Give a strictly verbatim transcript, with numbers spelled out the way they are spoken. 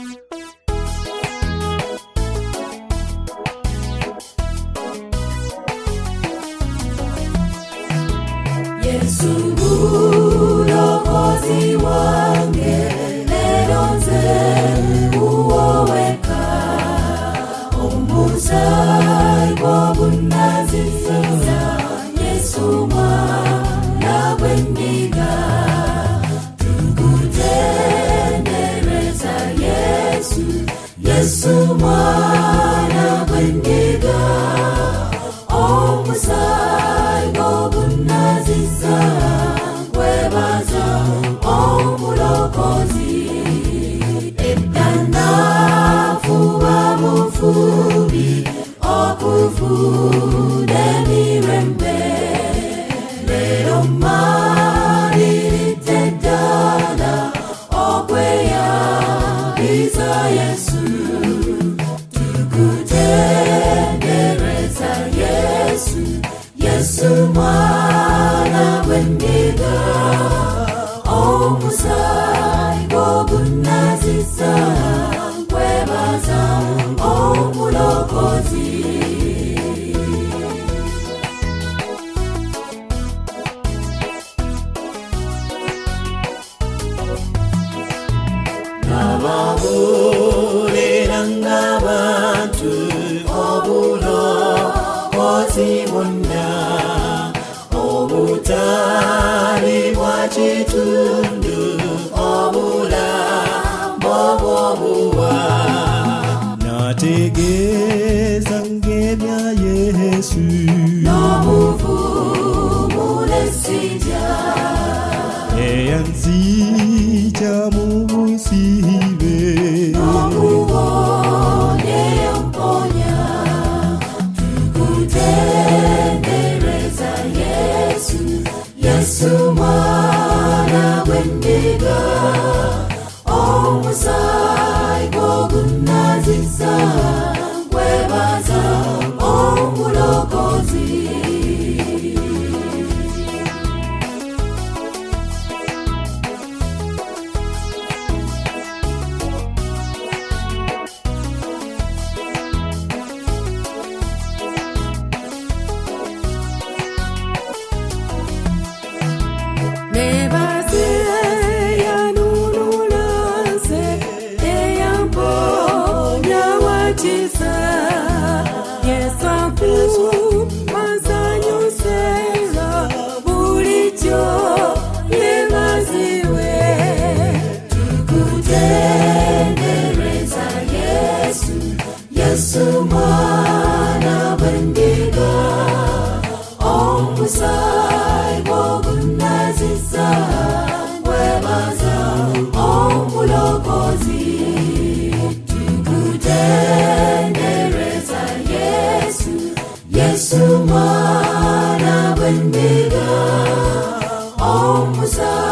Yesu Mwokozi wange lero nze uwoweka omusaayi gw'obunnazizza Yesu mwana gw'endiga tukutendereza Yesu Yesu mwana gw'endiga omusaayi gw'obunnazizza gwebaza omulokozi eddanafuba bufubi okufuda emirembe lero mmaliridde ddala okweyambisa Yesu tukutendereza Yesu Yesu mwana gw'endiga omusaayi gw'obunnazizza gwebaza omulokozi nababulira ng'abantu obulokozi bwonna obutali bwa kitundu obulambo bw'obuwa nategeeza ng'ebya Yesu n'obuvumu n'essijja eyanzija mu busibe n'omuwonya eyamponya tukutendereza Yesu Yesu mwana gw'endiga omusaayi gw'obunnazizza gwebaza omulokozi Yesu mwana gw'endiga omusaayi gw'obunnazizza gwebaza omulokozi tukutendereza Yesu Yesu mwana gw'endiga omusaayi